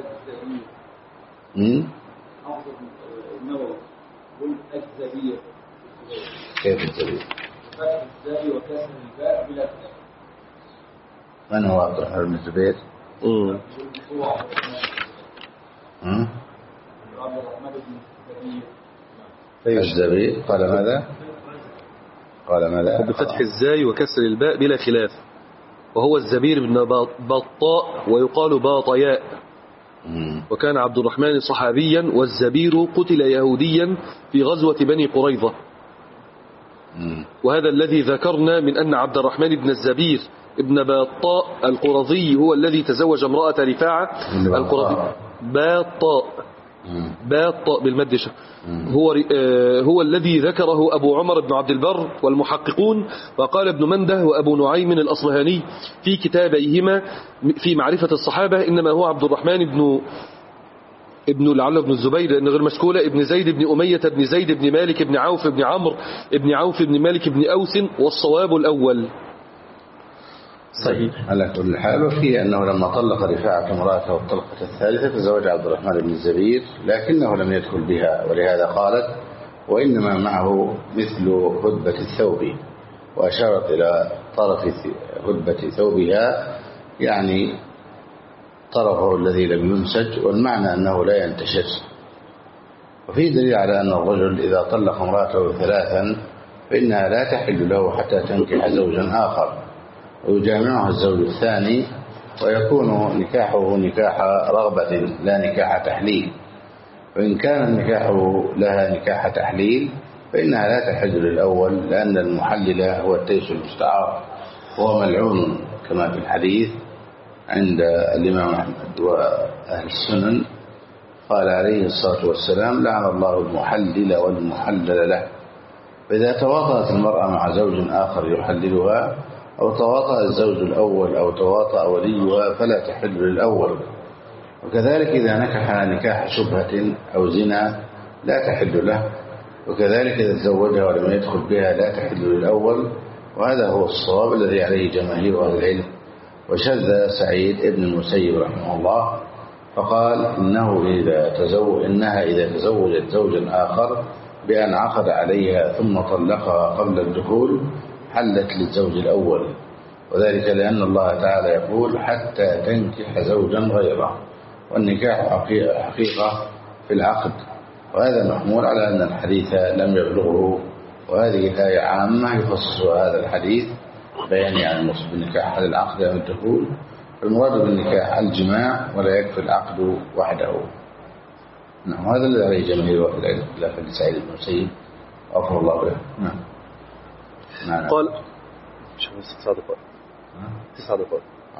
S1: كيف الزبير؟ من هو عبد الرحمن بن الزبير؟ الزبير قال ماذا؟ قال ماذا؟
S2: بفتح الزاي وكسر الباء بلا خلاف، وهو الزبير بن بطاء ويقال باطياء. وكان عبد الرحمن صحابيا، والزبير قتل يهوديا في غزوة بني قريظة. وهذا الذي ذكرنا من أن عبد الرحمن بن الزبير ابن باطاء القرظي هو الذي تزوج امرأة رفاعة القرظي. باطاء باء طاء بالمد شك. هو آه هو الذي ذكره أبو عمر بن عبد البر والمحققون، وقال ابن منده وأبو نعيم الأصبهاني في كتابيهما في معرفة الصحابة إنما هو عبد الرحمن بن ابن لعل ابن الزبير لأن غير مشكولة ابن زيد بن أمية بن زيد بن مالك بن عوف بن عمرو بن عوف بن مالك بن أوس، والصواب الأول.
S1: صحيح. على كل حال، وفيه أنه لما طلق رفاعة امرأته الطلقة الثالثة تزوج عبد الرحمن بن الزبير لكنه لم يدخل بها، ولهذا قالت وإنما معه مثل هدبة الثوب، وأشارت إلى طرف هدبة ثوبها يعني طرفه الذي لم يمسج، والمعنى أنه لا ينتشر. وفيه دليل على أن الرجل إذا طلق امرأته ثلاثا فإنها لا تحل له حتى تنكح زوجا آخر ويجامعها الزوج الثاني، ويكون نكاحه نكاح رغبة لا نكاح تحليل. وإن كان نكاحه لها نكاح تحليل فإنها لا تحل للأول، لأن المحلل هو التيس المستعار وهو ملعون كما في الحديث عند الإمام أحمد وأهل السنن، قال عليه الصلاة والسلام لعن الله المحلل والمحلل له. فإذا تواطأت المرأة مع زوج آخر يحللها أو تواطأ الزوج الأول أو تواطأ وليها فلا تحل للأول. وكذلك إذا نكح نكاح شبهة أو زنا لا تحل له، وكذلك إذا تزوجها ولم يدخل بها لا تحل للأول. وهذا هو الصواب الذي عليه جماهير أهل العلم. وشذ سعيد ابن المسيب رحمه الله فقال إنه إذا تزوج إنها إذا تزوجت زوجا آخر بأن عقد عليها ثم طلقها قبل الدخول حلت للزوج الأول، وذلك لأن الله تعالى يقول حتى تنكح زوجا غيره، والنكاح حقيقة في العقد، وهذا محمول على أن الحديث لم يبلغه. وهذه الآية عامة يخصص هذا الحديث بيان عن النصب بالنكاح على العقد أو الدخول، فالمراد بالنكاح الجماع ولا يكفي العقد وحده. نعم، هذا الذي عليه جماهير أهل العلم خلاف سعيد بن المسيب غفر الله له. نعم. نعم.
S2: قال تسع دقائق تسع دقائق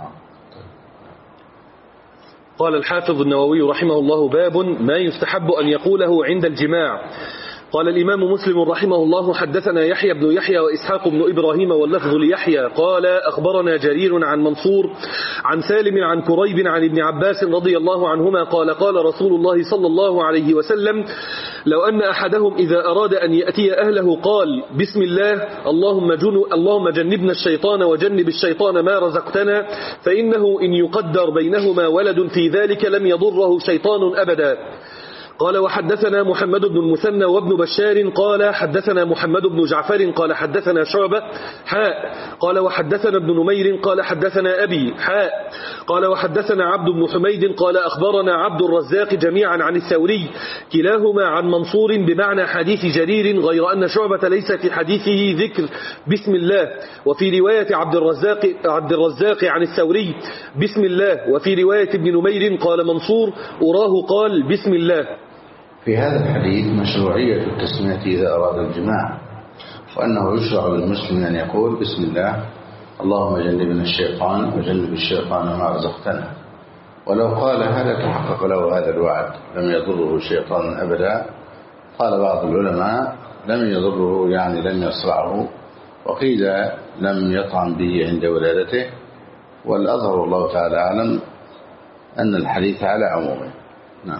S2: قال الحافظ النووي رحمه الله: باب ما يستحب أن يقوله عند الجماع. قال الإمام مسلم رحمه الله: حدثنا يحيى بن يحيى وإسحاق بن إبراهيم واللفظ ليحيى قال أخبرنا جرير عن منصور عن سالم عن كريب عن ابن عباس رضي الله عنهما قال قال رسول الله صلى الله عليه وسلم: لو أن أحدهم إذا أراد أن يأتي أهله قال بسم الله اللهم, جن اللهم جنبنا الشيطان وجنب الشيطان ما رزقتنا، فإنه إن يقدر بينهما ولد في ذلك لم يضره شيطان أبدا. قال وحدثنا محمد بن المثنى وابن بشار قال حدثنا محمد بن جعفر قال حدثنا شعبة حاء قال وحدثنا ابن نمير قال حدثنا أبي حاء قال وحدثنا عبد بن حميد قال أخبرنا عبد الرزاق جميعا عن الثوري كلاهما عن منصور بمعنى حديث جرير، غير أن شعبة ليس في حديثه ذكر بسم الله، وفي رواية عبد الرزاق, عبد الرزاق عن الثوري بسم الله، وفي رواية ابن نمير قال منصور أراه قال بسم الله.
S1: في هذا الحديث مشروعية التسمية إذا أراد الجماع، وأنه يشرع للمسلم أن يقول بسم الله اللهم جنبنا الشيطان وجنب الشيطان ما رزقتنا. ولو قال هذا تحقق له هذا الوعد لم يضره شيطان أبدا. قال بعض العلماء لم يضره يعني لم يصرعه، وقيل لم يطعن به عند ولادته، والأظهر الله تعالى أعلم أن الحديث على عمومه. نعم.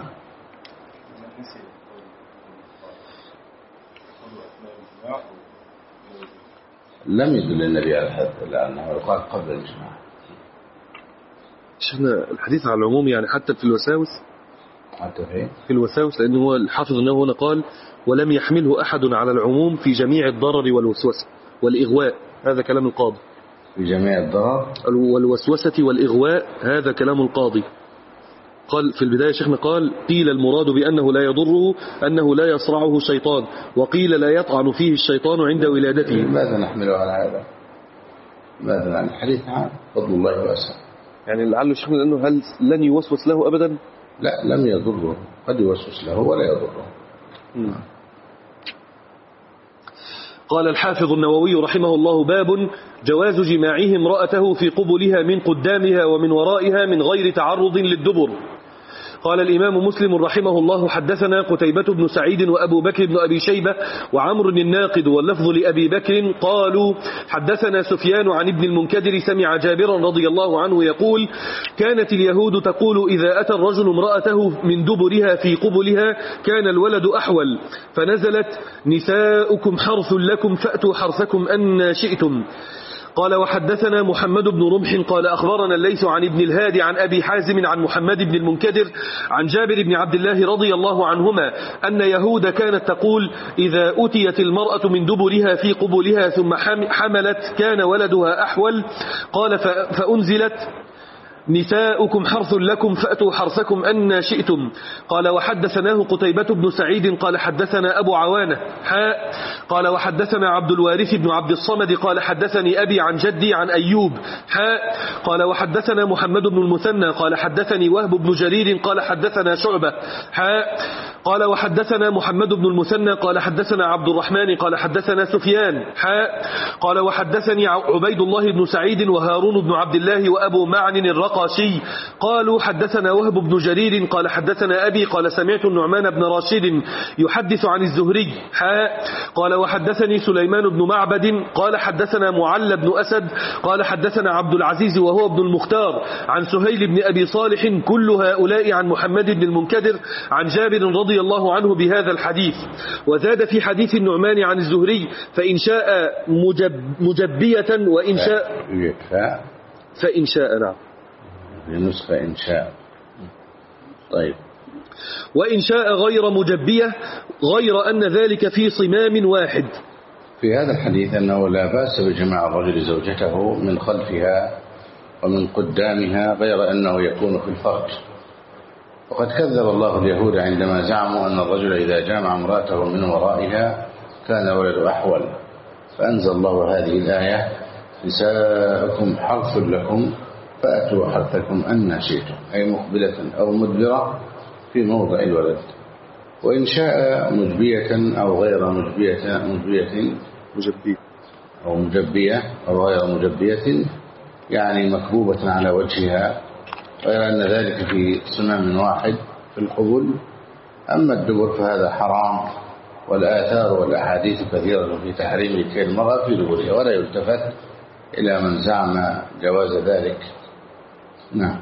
S1: لم يدل النبي على هذا إلا أنه يقال قبل الجماع.
S2: شفنا الحديث على العموم يعني حتى في الوساوس،
S1: حتى في
S2: في الوساوس، لأنه هو الحافظ أنه هنا قال ولم يحمله أحد على العموم في جميع الضرر والوسوسة والإغواء. هذا كلام القاضي.
S1: في جميع الضرر
S2: والوسوسة والإغواء، هذا كلام القاضي. قال في البداية شيخنا قال قيل المراد بأنه لا يضره أنه لا يصرعه شيطان، وقيل لا يطعن فيه الشيطان عند ولادته.
S1: ماذا نحمله على هذا؟ ماذا نحن الحديث عن فضل الله واسع،
S2: يعني لعله شيخنا لأنه هل لن يوسوس له أبدا؟
S1: لا، لم يضره، قد يوسوس له ولا يضره. م.
S2: قال الحافظ النووي رحمه الله: باب جواز جماعه امرأته في قبلها من قدامها ومن ورائها من غير تعرض للدبر. قال الإمام مسلم رحمه الله حدثنا قتيبة بن سعيد وأبو بكر بن أبي شيبة وعمر الناقد واللفظ لأبي بكر قالوا حدثنا سفيان عن ابن المنكدر سمع جابرا رضي الله عنه يقول كانت اليهود تقول إذا أتى الرجل امرأته من دبرها في قبلها كان الولد أحول، فنزلت نساؤكم حرث لكم فأتوا حرثكم أن شئتم. قال وحدثنا محمد بن رمح قال أخبرنا الليث عن ابن الهادي عن أبي حازم عن محمد بن المنكدر عن جابر بن عبد الله رضي الله عنهما أن يهود كانت تقول إذا أتيت المرأة من دبرها في قبلها ثم حملت كان ولدها أحول. قال فأنزلت نساؤكم حرث لكم فأتوا حرثكم أن شئتم. قال وحدثناه قتيبة بن سعيد قال حدثنا أبو عوانة حاء قال وحدثنا عبد الوارث بن عبد الصمد قال حدثني أبي عن جدي عن أيوب حاء قال وحدثنا محمد بن المثنى قال حدثني وهب بن جرير قال حدثنا شعبة حاء قال وحدثنا محمد بن المثنى قال حدثنا عبد الرحمن قال حدثنا سفيان حاء قال وحدثني عبيد الله بن سعيد وهارون بن عبد الله وأبو معن الرقاشي قالوا حدثنا وهب بن جرير قال حدثنا أبي قال سمعت النعمان بن راشد يحدث عن الزهري حاء قال وحدثني سليمان بن معبد قال حدثنا معل بن أسد قال حدثنا عبد العزيز وهو ابن المختار عن سهيل بن أبي صالح كل هؤلاء عن محمد بن المنكدر عن جابر رضي الله عنه بهذا الحديث. وزاد في حديث النعمان عن الزهري فإن شاء مجب مجبية وإن شاء فإن شاء نعم
S1: لنسخة إن شاء. طيب
S2: وإن شاء غير مجبية غير أن ذلك في صمام واحد.
S1: في هذا الحديث أنه لا بأس بجماع الرجل زوجته من خلفها ومن قدامها غير أنه يكون في الفرج. وقد كذب الله اليهود عندما زعموا أن الرجل إذا جامع امرأته من ورائها كان الولد أحول، فأنزل الله هذه الآية نساؤكم حرث لكم فأتوا حرثكم أن شئتم، أي مقبلة أو مدبرة في موضع الولد. وإن شاء مجبية أو غير مجبية مجبية
S2: مجبية
S1: أو مجبية أو غير مجبية يعني مكبوبة على وجهها، غير أن ذلك في سنن واحد في القبول. أما الدبر فهذا حرام، والآثار والأحاديث كثيرة في تحريم لكي المرأة في دبرها، ولا يلتفت إلى من زعم جواز ذلك. نعم.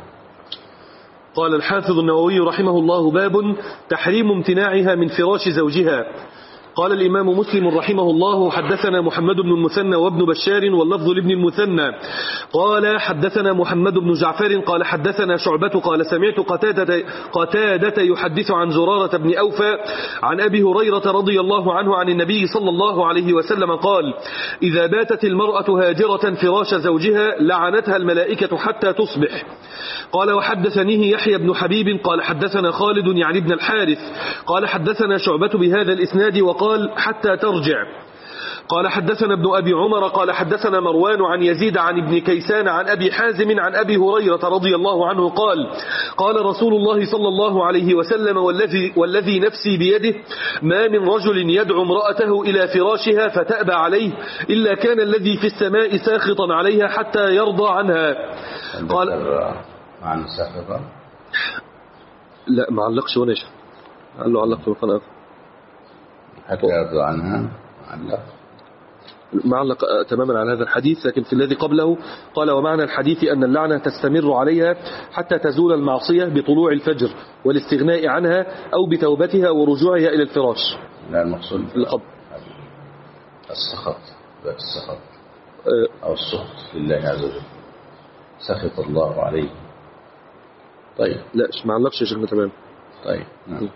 S2: قال الحافظ النووي رحمه الله باب تحريم امتناعها من فراش زوجها. قال الإمام مسلم رحمه الله حدثنا محمد بن المثنى وابن بشار واللفظ لابن المثنى قال حدثنا محمد بن جعفر قال حدثنا شعبة قال سمعت قتادة, قتادة يحدث عن زرارة بن أوفى عن أبي هريرة رضي الله عنه عن النبي صلى الله عليه وسلم قال إذا باتت المرأة هاجرة فراش زوجها لعنتها الملائكة حتى تصبح. قال وحدثنيه يحيى بن حبيب قال حدثنا خالد يعني ابن الحارث قال حدثنا شعبة بهذا الإسناد وقال حتى ترجع. قال حدثنا ابن أبي عمر قال حدثنا مروان عن يزيد عن ابن كيسان عن أبي حازم عن أبي هريرة رضي الله عنه قال قال رسول الله صلى الله عليه وسلم والذي, والذي نفسي بيده ما من رجل يدعو امرأته إلى فراشها فتأبى عليه إلا كان الذي في السماء ساخطا عليها حتى يرضى عنها.
S1: قال عن ساخطا
S2: لا ما علقش ولا شيء، قال له علق في القناة
S1: حتى يرضى عنها، علق
S2: معلق تماما على هذا الحديث. لكن في الذي قبله قال ومعنى الحديث أن اللعنة تستمر عليها حتى تزول المعصية بطلوع الفجر والاستغناء عنها أو بتوبتها ورجوعها إلى الفراش.
S1: لا المقصود
S2: القبض
S1: السخط السخط أو السخط لله عز وجل، سخط الله عليه. طيب
S2: لا معلقش يا شيخنا تمام.
S1: طيب نعم.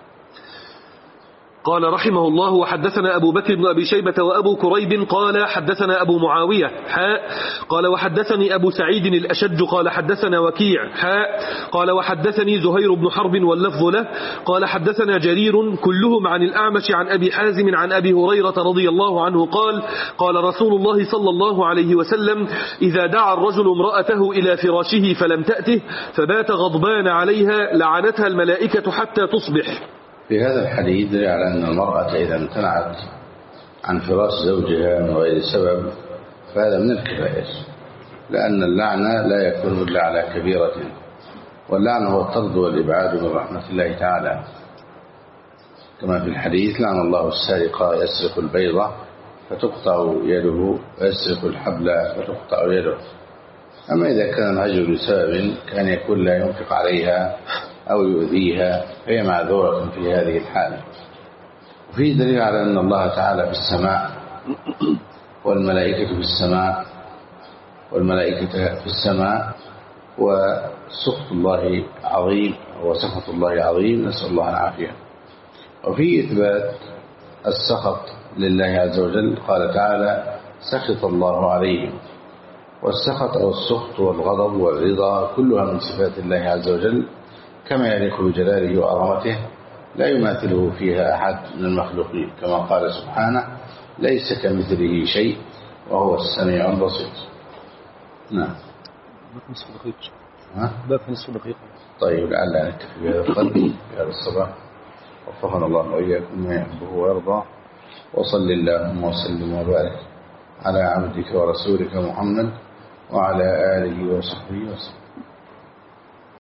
S2: قال رحمه الله وحدثنا أبو بكر بن أبي شيبة وأبو كريب قال حدثنا أبو معاوية حاء قال وحدثني أبو سعيد الأشج قال حدثنا وكيع حاء قال وحدثني زهير بن حرب واللفظ له قال حدثنا جرير كلهم عن الأعمش عن أبي حازم عن أبي هريرة رضي الله عنه قال قال رسول الله صلى الله عليه وسلم إذا دعا الرجل امرأته إلى فراشه فلم تأته فبات غضبان عليها لعنتها الملائكة حتى تصبح.
S1: في هذا الحديث دل على أن المرأة إذا امتنعت عن فراش زوجها من غير سبب فهذا من الكبائر، لأن اللعنة لا يكون إلا على كبيرة واللعن هو الطرد والإبعاد من رحمة الله تعالى، كما في الحديث: لعن الله السارق يسرق البيضة فتقطع يده ويسرق الحبل فتقطع يده. أما إذا كان الهجر لسبب كان يكون لا ينفق عليها أو يؤذيها فهي معذورة في هذه الحالة. وفيه دليل على أن الله تعالى في السماء والملائكة في السماء والملائكة في السماء وسخط الله عظيم وسخط الله عظيم، نسأل الله العافية. وفي إثبات السخط لله عز وجل، قال تعالى: سخط الله عليهم. والسخط أو السخط والغضب والرضا كلها من صفات الله عز وجل كما يليق بجلاله وعظمته، لا يماثله فيها أحد من المخلوقين، كما قال سبحانه: ليس كمثله شيء وهو السميع البصير. نعم.
S2: باب نصف دقيقة.
S1: طيب، لعل نكتفي بهذا القدر في هذا الصباح. وفقنا الله وإياكم ما يحبه ويرضى. وصل اللهم وسلم وبارك على عبدك ورسولك محمد وعلى آله وصحبه وسلم.